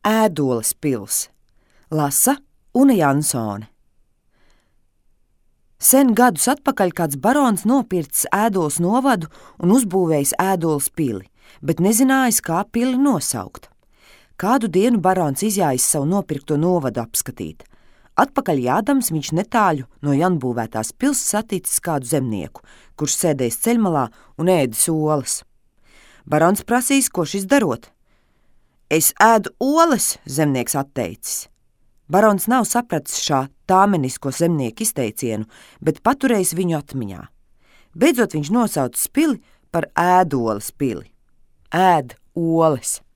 Ēdoles pils. Lasa Una Jansone. Sen gadus atpakaļ kāds barons nopircis Ēdoles novadu un uzbūvējis Ēdoles pili, bet nezinājis, kā pili nosaukt. Kādu dienu barons izjājis savu nopirkto novadu apskatīt. Atpakaļ jādams viņš netāļu no jaunbūvētās pils saticis kādu zemnieku, kurš sēdējis ceļmalā un ēdis olas. Barons prasīs, ko šis darot. Es ēdu olas, zemnieks atteicis. Barons nav sapratis šā tāmenisko zemnieku izteicienu, bet paturējis viņu atmiņā. Beidzot viņš nosaucis pili par Ēdoles pili. Ēd olas.